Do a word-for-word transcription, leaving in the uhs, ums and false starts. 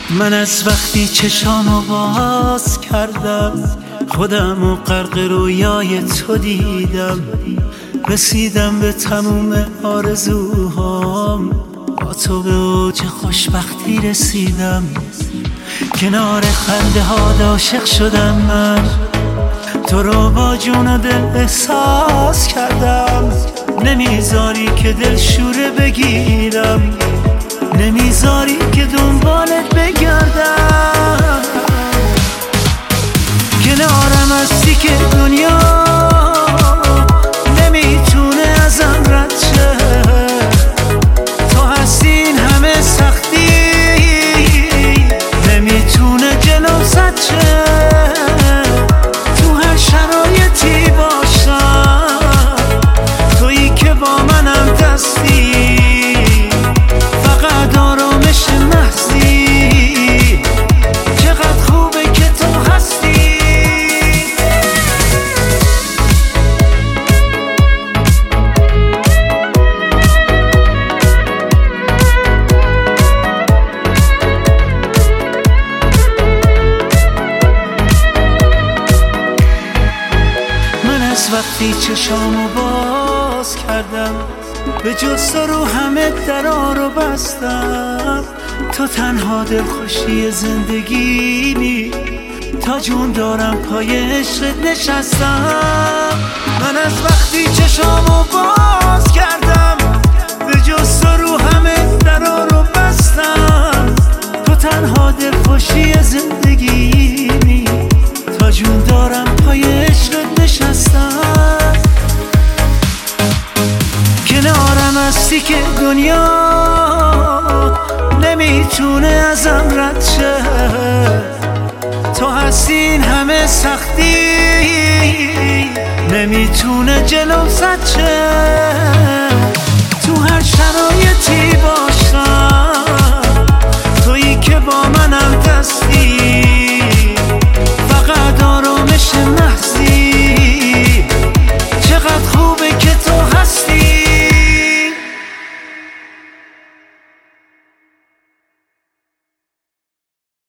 من از وقتی چشامو باز کردم خودم و غرق رویای تو دیدم، رسیدم به تموم آرزوهام، با تو به اوج خوشبختی رسیدم. کنار خنده ها عاشق شدم من، تو رو با جون و دل احساس کردم. نمیذاری که دل شوره بگیرم، نمیذاری که دنبالت بگردم. کنارم هستی که دنیا نمیتونه ازم رد شه، تو هستی این همه سختی نمیتونه جلو زد شه. تو هر شرایطی باشم تویی که با منم دستی، فقط آرامش محضی. چقدر خوبه که تو هستی. من از وقتی چشامو باز کردم به جز تو رو همه درا رو بستم. تو تنها دلخوشی زندگیمی، تا جون دارم پای عشقت نشستم. من از وقتی چشامو باز کردم به جز تو رو همه درا رو بستم. تو تنها دلخوشی زندگیمی، تا جون دارم پای عشقت نشستم. کنارم هستی که دنیا نمیتونه ازم رد شه، تو هستی این همه سختی نمیتونه جلو زد شه. تو هر شرایطی باشم تویی که با منم دستی، فقط آرامش